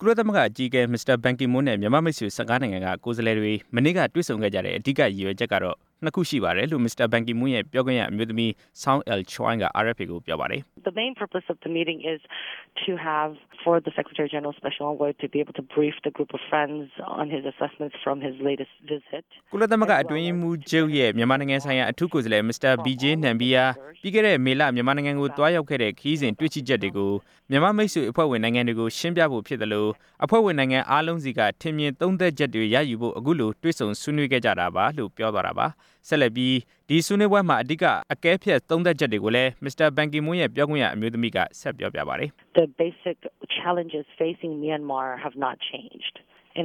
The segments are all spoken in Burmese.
ကုလသမဂ္ဂအကြီးအကဲမစ္စတာဘန်ကီမွန်းနဲ့မြန်မာမိတ်ဆွေ15နိုင်ငံကကိုယ်စားလှယ်တွေမနေ့ကတွေ့ဆုံခဲ့ကြတဲ့အဓိကရည်ရွယ်ချက်ကတော့နှစ်ခုရှိပါတယ်လို့မစ္စတာဘန်ကီမွန်းရဲ့ပြောခွင့်ရအမျိုးသမီး Song El-Choi က RFA ကိုပြောပါတယ် The main purpose of the meeting is to have for the Secretary General Special Envoy to be able to brief the group of friends on his assessments from his latest visit. ကုလသမဂ္ဂအတွင်းရေးမှူးချုပ်ရဲ့မြန်မာနိုင်ငံဆိုင်ရာအထူးကိုယ်စားလှယ်မစ္စတာ BJ နမ်ဘီယာပြီးခဲ့တဲ့မေလမြန်မာနိုင်ငံကိုတွားရောက်ခဲ့တဲ့ခရီးစဉ်တွေ့ရှိချက်တွေကိုမြန်မာမိတ်ဆွေအဖွဲ့ဝင်နိုင်ငံတွေကိုရှင်းပြဖို့ဖြစ်တယ်လို့အဖွဲ့ဝင်နိုင်ငံအားလုံးစီကထင်မြင်သုံးသပ်ချက်တွေရယူဖို့အခုလိုတွေ့ဆုံဆွေးနွေးခဲ့ကြတာပါလို့ပြောသွားတာပါဆက်လက်ပြီးဒီဆွေးနွေးပွဲမှာအဓိကအကဲဖြတ်သုံးသပ်ချက်တွေကိုလည်းမစ္စတာဘန်ကီမွန်းရဲ့ပြောခွင့်ရအမျိုးသမီးကဆက်ပြောပြပါတယ် The basic challenges facing Myanmar have not changed.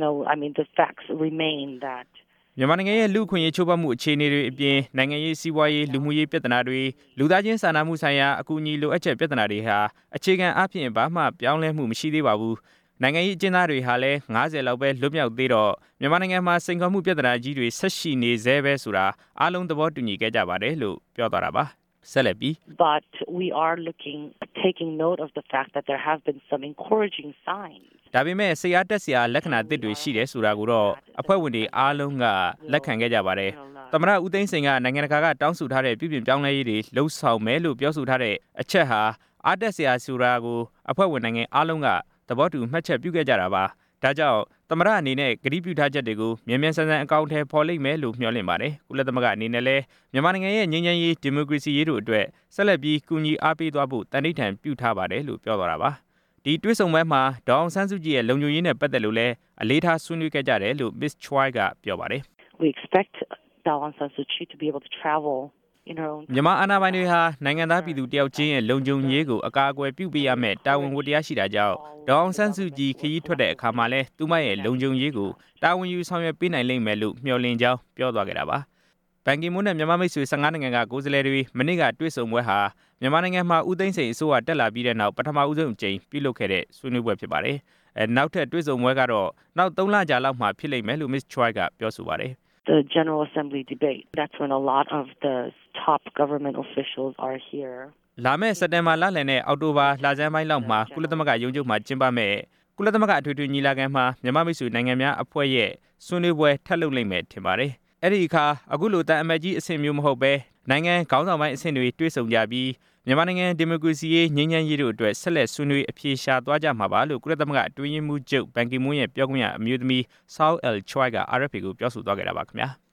The facts remain that မြန်မာနိုင်ငံရဲ့လူ့အခွင့်အရေးချိုးဖောက်မှုအခြေအနေတွေအပြင်နိုင်ငံရေးစီးပွားရေးလူမှုရေးပြဿနာတွေလူသားချင်းစာနာမှုဆိုင်ရာအကူအညီလိုအပ်ချက်ပြဿနာတွေဟာအခြေခံအဖြစ်ဘာမှပြောင်းလဲမှုမရှိသေးပါဘူးနိုင်ငံရေးအကျဉ်းသားတွေဟာလည်း90လောက်ပဲလွတ်မြောက်သေးတော့မြန်မာနိုင်ငံမှာစိန်ခေါ်မှုပြဿနာကြီးတွေဆက်ရှိနေသေးပဲဆိုတာအားလုံးသဘောတူညီခဲ့ကြပါတယ်လို့ပြောသွားတာပါဆက်လက်ပြီး But we are taking note of the fact that there have been some encouraging signs. ဒါပေမဲ့စိတ်အားတက်စရာလက္ခဏာသစ်တွေရှိတယ်ဆိုတာကိုတော့အဖွဲ့ဝင်တွေအားလုံးကလက်ခံခဲ့ကြပါတယ်သမ္မတဦးသိန်းစိန်ကနိုင်ငံတကာကတောင်းဆိုထားတဲ့ပြည်ပြင်ပြောင်းလဲရေးတွေလှုပ်ဆောင်မယ်လို့ပြောဆိုထားတဲ့အချက်ဟာအားတက်စရာဆိုတာကိုအဖွဲ့ဝင်နိုင်ငံအားလုံးကသဘောတူမှတ်ချက်ပြုခဲ့ကြတာပါဒါကြောင့်သမ္မတအနေနဲ့ကတိပြုထားချက်တွေကိုမြန်မြန်ဆန်ဆန်အကောင့်ထဲပေါ်လိမ့်မယ်လို့မျှော်လင့်ပါတယ်ကုလသမဂ္ဂအနေနဲ့လည်းမြန်မာနိုင်ငံရဲ့ငြိမ်းချမ်းရေးဒီမိုကရေစီရေးတို့အတွက်ဆက်လက်ပြီးကူညီအားပေးသွားဖို့တန်ဋိဌာန်ပြုထားပါတယ်လို့ပြောသွားတာပါဒီတွေ့ဆုံပွဲမှာဒေါအောင်ဆန်းစုကြည်ရဲ့လုံခြုံရေးနဲ့ပတ်သက်လို့လည်းအလေးထားဆွေးနွေးခဲ့ကြတယ်လို့ Miss Choi ကပြောပါတယ် We expect Daw Aung San Suu Kyi to be able to travel မြန်မာအာဏာပိုင်တွေဟာနိုင်ငံသားပြည်သူတယောက်ချင်းရဲ့လုံခြုံရေးကိုအကာအကွယ်ပြုပေးရမယ်တာဝန်ဝတ္တရားရှိတာကြောင့်ဒေါအောင်ဆန်းစုကြည်ခရီးထွက်တဲ့အခါမှာလဲသူမရဲ့လုံခြုံရေးကိုတာဝန်ယူဆောင်ရွက်ပေးနိုင်လိမ့်မယ်လို့မျှော်လင့်ကြောင်းပြောသွားခဲ့တာပါဘန်ကီမွန်းနဲ့မြန်မာမိတ်ဆွေ15နိုင်ငံကကိုယ်စားလှယ်တွေမနေ့ကတွေ့ဆုံပွဲဟာမြန်မာနိုင်ငံမှာဦးသိန်းစိန်အစိုးရတက်လာပြီးတဲ့နောက်ပထမဦးဆုံးအကြိမ်ပြုလုပ်ခဲ့တဲ့ဆွေးနွေးပွဲဖြစ်ပါတယ်နောက်ထပ်တွေ့ဆုံပွဲကတော့နောက်3လကြာလောက်မှာဖြစ်လိမ့်မယ်လို့ Miss Choi ကပြောဆိုပါတယ် The General Assembly debate. That's when a lot of the top government officials are here. လာမယ့်စက်တင်ဘာလလယ်နဲ့အောက်တိုဘာလဆန်းပိုင်းလောက်မှာကုလသမဂ္ဂရုံးချုပ်မှာကျင်းပမယ့်ကုလသမဂ္ဂအထွေထွေညီလာခံမှာမြန်မာမိတ်ဆွေနိုင်ငံများအဖွဲ့ရဲ့ဆွေးနွေးပွဲထပ်လုပ်လိမ့်မယ်ထင်ပါတယ်။အဲ့ဒီအခါအခုလိုတန်အမတ်ကြီးအဆင့်မျိုးမဟုတ်ပဲနိုင်ငံခေါင်းဆောင်ပိုင်းအဆင့်တွေတွေ့ဆုံကြပြီးမြန်မာနိုင်ငံဒီမိုကရေစီရေးငြိမ်းချမ်းရေးတို့အတွက်ဆက်လက်ဆွေးနွေးအဖြေရှာသွားကြမှာပါလို့ကုလသမဂ္ဂအတွင်းရေးမှူးချုပ်ဘန်ကီမွန်းရဲ့ပြောခွင့်ရအမျိုးသမီး Song El-Choi က RFA ကိုပြောဆိုသွားခဲ့တာပါခင်ဗျာ။